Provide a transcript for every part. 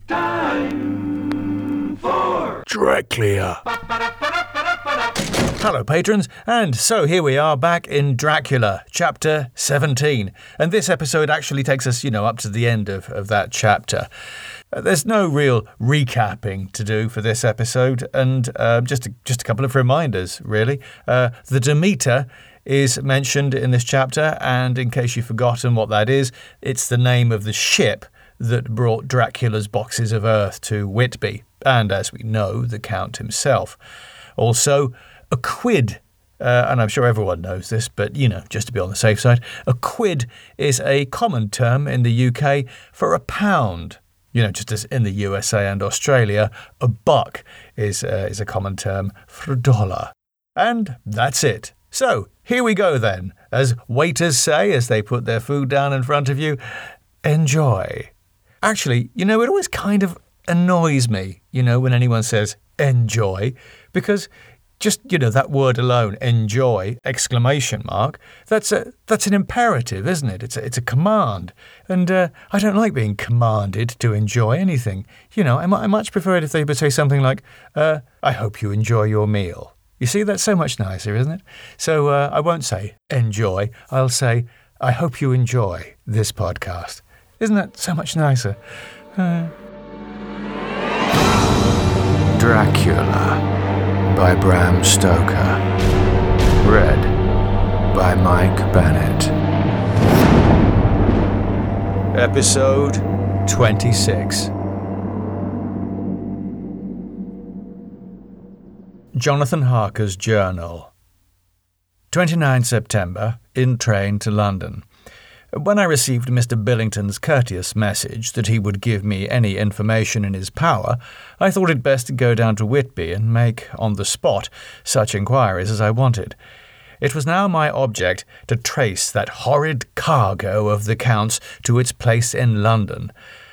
Time for Dracula. Hello patrons, and so here we are back in Dracula, chapter 17. And this episode actually takes us, up to the end of that chapter. There's no real recapping to do for this episode, and just a couple of reminders, really. The Demeter is mentioned in this chapter, and in case you've forgotten what that is, it's the name of the ship that brought Dracula's boxes of earth to Whitby, and as we know, the Count himself. Also, a quid, and I'm sure everyone knows this, but, just to be on the safe side, a quid is a common term in the UK for a pound. Just as in the USA and Australia, a buck is a common term for a dollar. And that's it. So, here we go then. As waiters say as they put their food down in front of you, enjoy. Actually, it always kind of annoys me, when anyone says enjoy, because just, that word alone, enjoy, ! That's an imperative, isn't it? It's a command. And I don't like being commanded to enjoy anything. I much prefer it if they would say something like, I hope you enjoy your meal. You see, that's so much nicer, isn't it? So I won't say enjoy. I'll say, I hope you enjoy this podcast. Isn't that so much nicer? Dracula by Bram Stoker. Read by Mike Bennett. Episode 26. Jonathan Harker's Journal. 29 September, in train to London. When I received Mr. Billington's courteous message that he would give me any information in his power, I thought it best to go down to Whitby and make, on the spot, such inquiries as I wanted. It was now my object to trace that horrid cargo of the Count's to its place in London.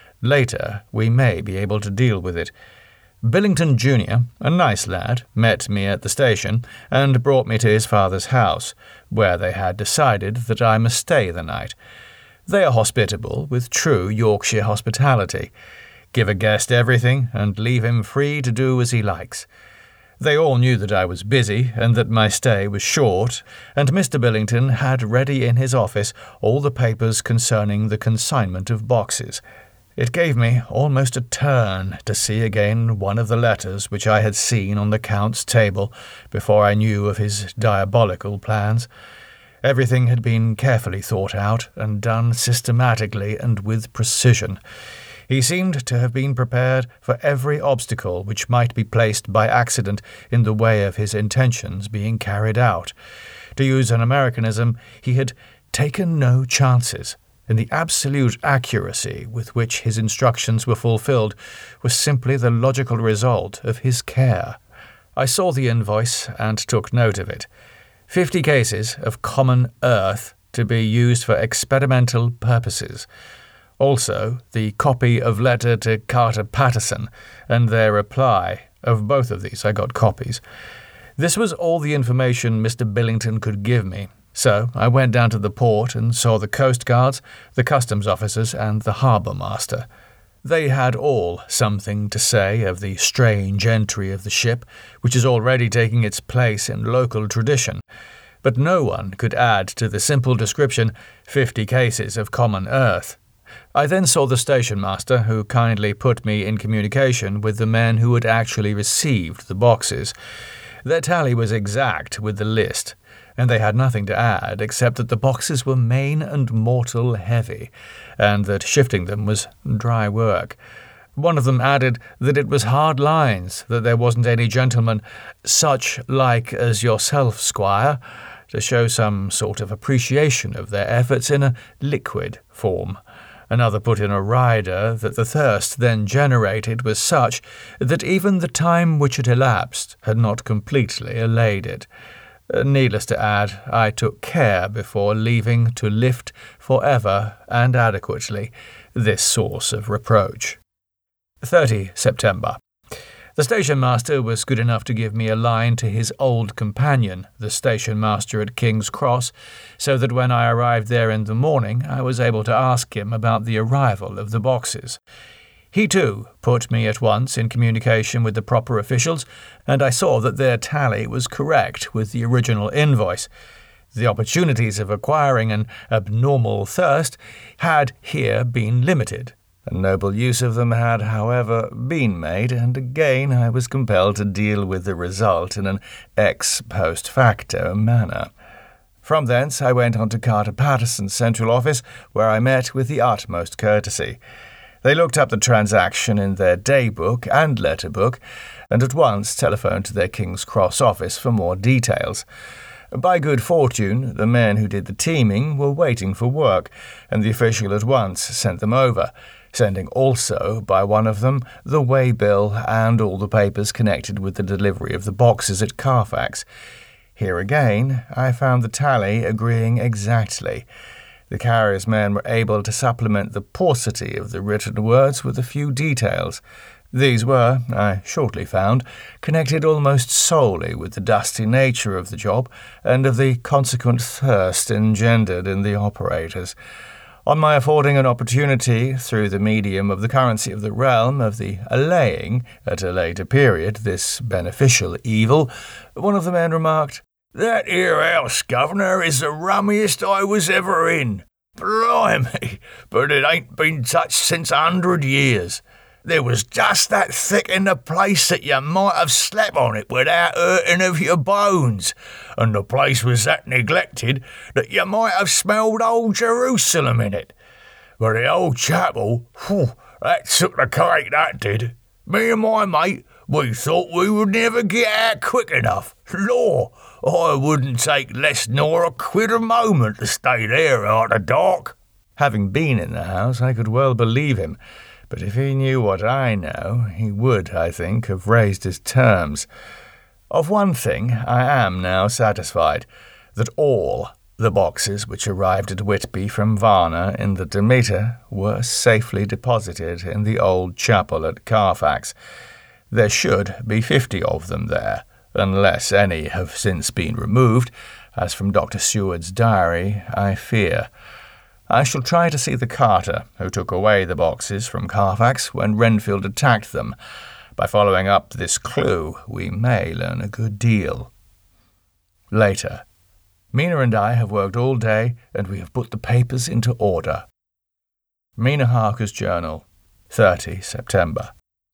Later, we may be able to deal with it. Billington Jr., a nice lad, met me at the station and brought me to his father's house, where they had decided that I must stay the night. They are hospitable, with true Yorkshire hospitality. Give a guest everything and leave him free to do as he likes. They all knew that I was busy and that my stay was short, and Mr. Billington had ready in his office all the papers concerning the consignment of boxes. It gave me almost a turn to see again one of the letters which I had seen on the Count's table before I knew of his diabolical plans. Everything had been carefully thought out and done systematically and with precision. He seemed to have been prepared for every obstacle which might be placed by accident in the way of his intentions being carried out. To use an Americanism, he had taken no chances, and the absolute accuracy with which his instructions were fulfilled was simply the logical result of his care. I saw the invoice and took note of it. 50 cases of common earth to be used for experimental purposes. Also, the copy of letter to Carter Patterson and their reply. Of both of these I got copies. This was all the information Mr. Billington could give me. So I went down to the port and saw the coast guards, the customs officers, and the harbour master. They had all something to say of the strange entry of the ship, which is already taking its place in local tradition. But no one could add to the simple description 50 cases of common earth. I then saw the station master, who kindly put me in communication with the men who had actually received the boxes. Their tally was exact with the list, and they had nothing to add except that the boxes were main and mortal heavy, and that shifting them was dry work. One of them added that it was hard lines, that there wasn't any gentleman such like as yourself, squire, to show some sort of appreciation of their efforts in a liquid form. Another put in a rider that the thirst then generated was such that even the time which had elapsed had not completely allayed it. Needless to add, I took care before leaving to lift forever and adequately this source of reproach. 30 September. The station-master was good enough to give me a line to his old companion, the station-master at King's Cross, so that when I arrived there in the morning I was able to ask him about the arrival of the boxes. He too put me at once in communication with the proper officials, and I saw that their tally was correct with the original invoice. The opportunities of acquiring an abnormal thirst had here been limited. A noble use of them had, however, been made, and again I was compelled to deal with the result in an ex post facto manner. From thence I went on to Carter Patterson's central office, where I met with the utmost courtesy. They looked up the transaction in their day-book and letter-book, and at once telephoned to their King's Cross office for more details. By good fortune, the men who did the teaming were waiting for work, and the official at once sent them over, sending also, by one of them, the way-bill and all the papers connected with the delivery of the boxes at Carfax. Here again, I found the tally agreeing exactly. The carrier's men were able to supplement the paucity of the written words with a few details. These were, I shortly found, connected almost solely with the dusty nature of the job and of the consequent thirst engendered in the operators. On my affording an opportunity, through the medium of the currency of the realm, of the allaying, at a later period, this beneficial evil, one of the men remarked, "That 'ere house, governor, is the rummiest I was ever in. Blimey, but it ain't been touched since 100 years. There was just that thick in the place that you might have slept on it without hurting of your bones, and the place was that neglected that you might have smelled old Jerusalem in it. But the old chapel, that took the cake, that did. Me and my mate, we thought we would never get out quick enough. Law, I wouldn't take less nor a quid a moment to stay there after dark." Having been in the house, I could well believe him, but if he knew what I know, he would, I think, have raised his terms. Of one thing I am now satisfied, that all the boxes which arrived at Whitby from Varna in the Demeter were safely deposited in the old chapel at Carfax. There should be 50 of them there, unless any have since been removed, as from Dr. Seward's diary I fear. I shall try to see the carter who took away the boxes from Carfax when Renfield attacked them. By following up this clue, we may learn a good deal. Later. Mina and I have worked all day, and we have put the papers into order. Mina Harker's Journal, 30 September.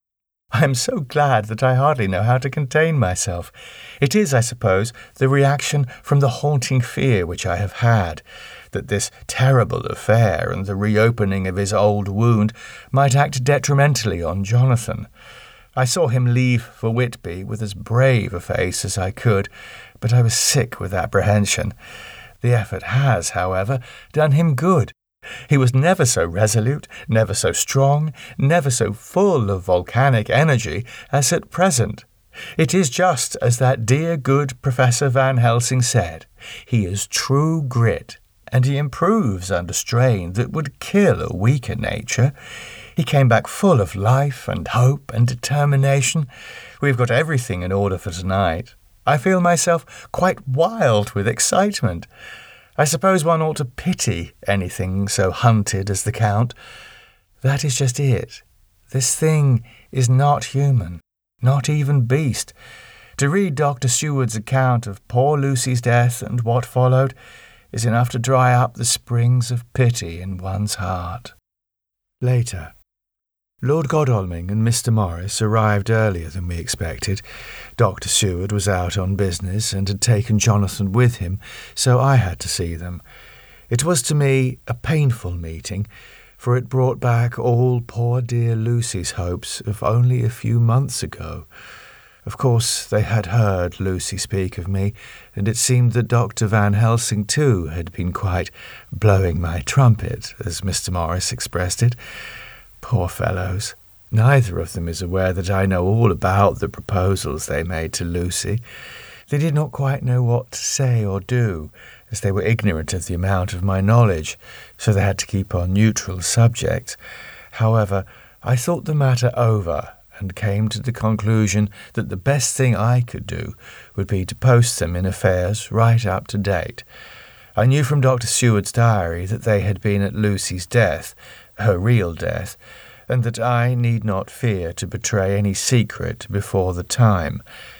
I am so glad that I hardly know how to contain myself. It is, I suppose, the reaction from the haunting fear which I have had, that this terrible affair and the reopening of his old wound might act detrimentally on Jonathan. I saw him leave for Whitby with as brave a face as I could, but I was sick with apprehension. The effort has, however, done him good. He was never so resolute, never so strong, never so full of volcanic energy as at present. It is just as that dear good Professor Van Helsing said. He is true grit, and he improves under strain that would kill a weaker nature. He came back full of life and hope and determination. We've got everything in order for tonight. I feel myself quite wild with excitement. I suppose one ought to pity anything so hunted as the Count. That is just it. This thing is not human, not even beast. To read Dr. Seward's account of poor Lucy's death and what followed is enough to dry up the springs of pity in one's heart. Later. Lord Godalming and Mr. Morris arrived earlier than we expected. Dr. Seward was out on business and had taken Jonathan with him, so I had to see them. It was to me a painful meeting, for it brought back all poor dear Lucy's hopes of only a few months ago. Of course, they had heard Lucy speak of me, and it seemed that Dr. Van Helsing too had been quite blowing my trumpet, as Mr. Morris expressed it. Poor fellows. Neither of them is aware that I know all about the proposals they made to Lucy. They did not quite know what to say or do, as they were ignorant of the amount of my knowledge, so they had to keep on neutral subjects. However, I thought the matter over, and came to the conclusion that the best thing I could do would be to post them in affairs right up to date. I knew from Dr. Seward's diary that they had been at Lucy's death, her real death, and that I need not fear to betray any secret before the time.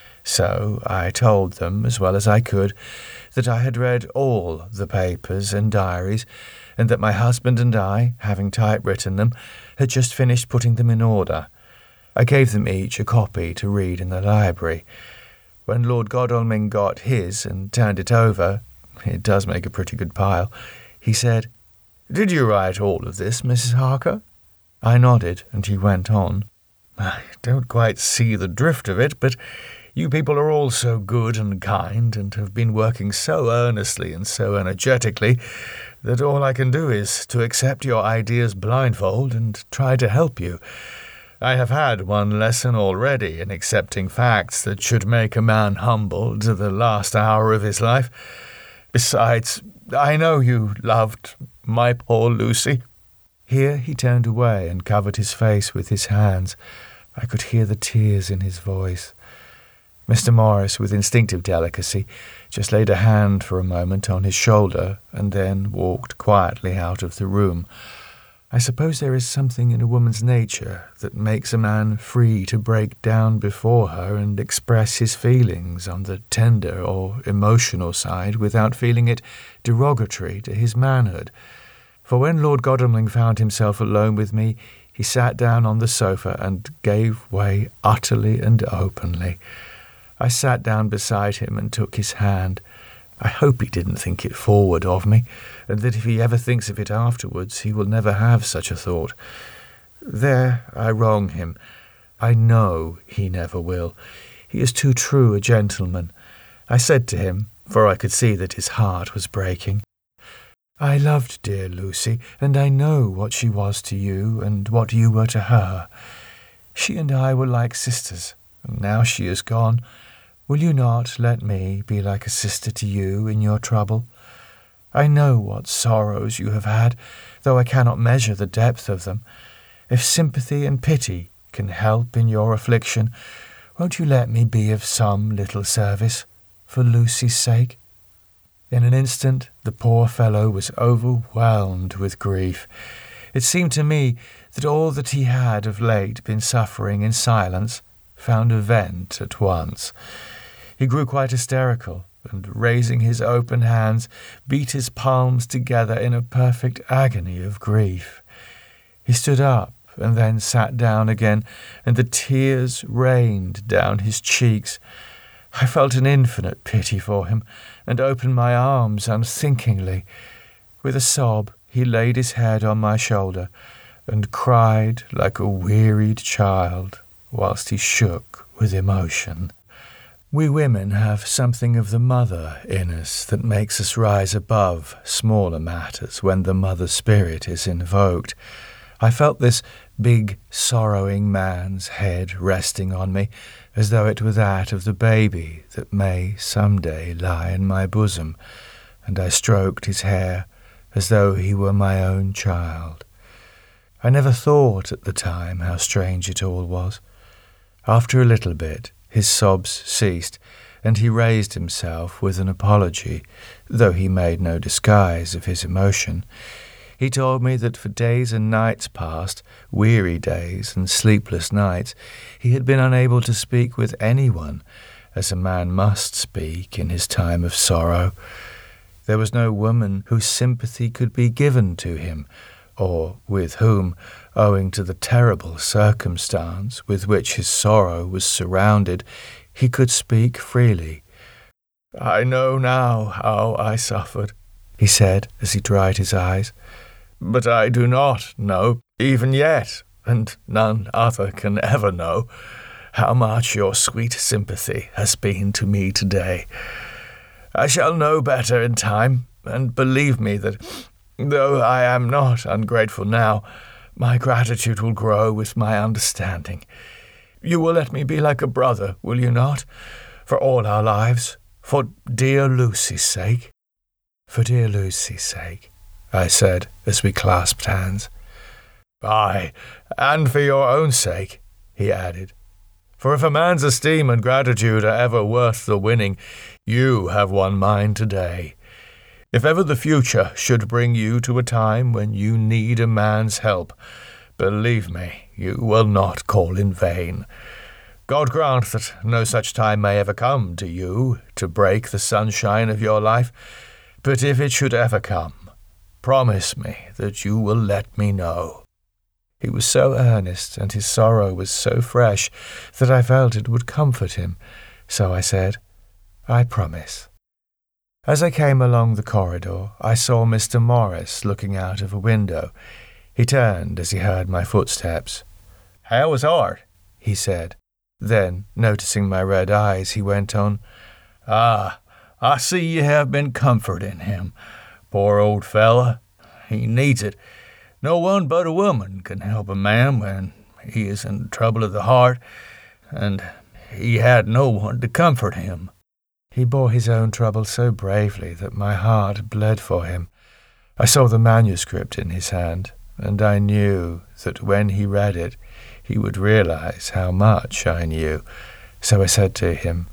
So I told them, as well as I could, that I had read all the papers and diaries, and that my husband and I, having typewritten them, had just finished putting them in order. I gave them each a copy to read in the library. When Lord Godalming got his and turned it over, it does make a pretty good pile, he said, "Did you write all of this, Mrs. Harker?" I nodded, and he went on, "I don't quite see the drift of it, but you people are all so good and kind, and have been working so earnestly and so energetically, that all I can do is to accept your ideas blindfold and try to help you. I have had one lesson already in accepting facts that should make a man humble to the last hour of his life. Besides, I know you loved my poor Lucy." Here he turned away and covered his face with his hands. I could hear the tears in his voice. Mr. Morris, with instinctive delicacy, just laid a hand for a moment on his shoulder and then walked quietly out of the room. I suppose there is something in a woman's nature that makes a man free to break down before her and express his feelings on the tender or emotional side without feeling it derogatory to his manhood. For when Lord Godalming found himself alone with me, he sat down on the sofa and gave way utterly and openly. I sat down beside him and took his hand. I hope he didn't think it forward of me, and that if he ever thinks of it afterwards, he will never have such a thought. There I wrong him. I know he never will. He is too true a gentleman. I said to him, for I could see that his heart was breaking, "I loved dear Lucy, and I know what she was to you and what you were to her. She and I were like sisters, and now she is gone. Will you not let me be like a sister to you in your trouble? I know what sorrows you have had, though I cannot measure the depth of them. If sympathy and pity can help in your affliction, won't you let me be of some little service, for Lucy's sake?" In an instant the poor fellow was overwhelmed with grief. It seemed to me that all that he had of late been suffering in silence found a vent at once. He grew quite hysterical, and raising his open hands, beat his palms together in a perfect agony of grief. He stood up and then sat down again, and the tears rained down his cheeks. I felt an infinite pity for him, and opened my arms unthinkingly. With a sob, he laid his head on my shoulder, and cried like a wearied child, whilst he shook with emotion. We women have something of the mother in us that makes us rise above smaller matters when the mother spirit is invoked. I felt this big, sorrowing man's head resting on me, as though it were that of the baby that may some day lie in my bosom, and I stroked his hair as though he were my own child. I never thought at the time how strange it all was. After a little bit, his sobs ceased, and he raised himself with an apology, though he made no disguise of his emotion. He told me that for days and nights past, weary days and sleepless nights, he had been unable to speak with anyone, as a man must speak in his time of sorrow. There was no woman whose sympathy could be given to him, or with whom, owing to the terrible circumstance with which his sorrow was surrounded, he could speak freely. "I know now how I suffered," he said as he dried his eyes. "But I do not know, even yet, and none other can ever know, how much your sweet sympathy has been to me today. I shall know better in time, and believe me that, though I am not ungrateful now, my gratitude will grow with my understanding. You will let me be like a brother, will you not, for all our lives, for dear Lucy's sake?" "For dear Lucy's sake," I said as we clasped hands. "Aye, and for your own sake," he added. "For if a man's esteem and gratitude are ever worth the winning, you have won mine today. If ever the future should bring you to a time when you need a man's help, believe me, you will not call in vain. God grant that no such time may ever come to you to break the sunshine of your life, but if it should ever come, promise me that you will let me know." He was so earnest, and his sorrow was so fresh, that I felt it would comfort him, so I said, "I promise." As I came along the corridor, I saw Mr. Morris looking out of a window. He turned as he heard my footsteps. "How is Art?" he said. Then, noticing my red eyes, he went on, "Ah, I see you have been comforting him. Poor old fella. He needs it. No one but a woman can help a man when he is in trouble of the heart, and he had no one to comfort him." He bore his own trouble so bravely that my heart bled for him. I saw the manuscript in his hand, and I knew that when he read it, he would realize how much I knew. So I said to him,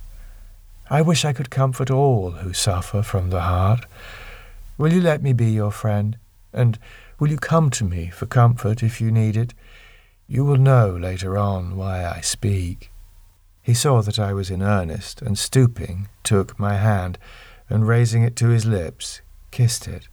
"I wish I could comfort all who suffer from the heart. Will you let me be your friend? And will you come to me for comfort if you need it? You will know later on why I speak." He saw that I was in earnest, and stooping, took my hand, and raising it to his lips, kissed it.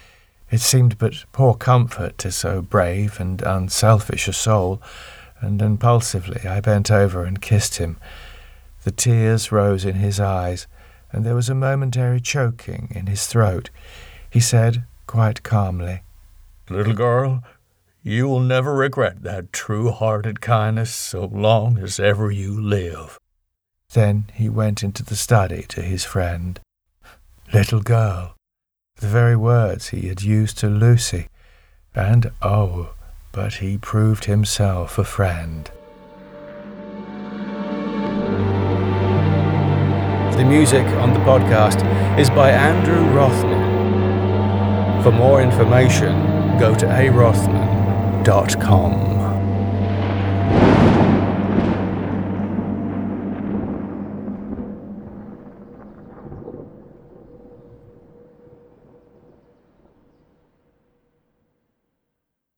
It seemed but poor comfort to so brave and unselfish a soul, and impulsively I bent over and kissed him. The tears rose in his eyes, and there was a momentary choking in his throat. He said, quite calmly, "Little girl, you will never regret that true-hearted kindness so long as ever you live." Then he went into the study to his friend. Little girl, the very words he had used to Lucy, and oh, but he proved himself a friend. The music on the podcast is by Andrew Rothman. For more information, go to arothman.com.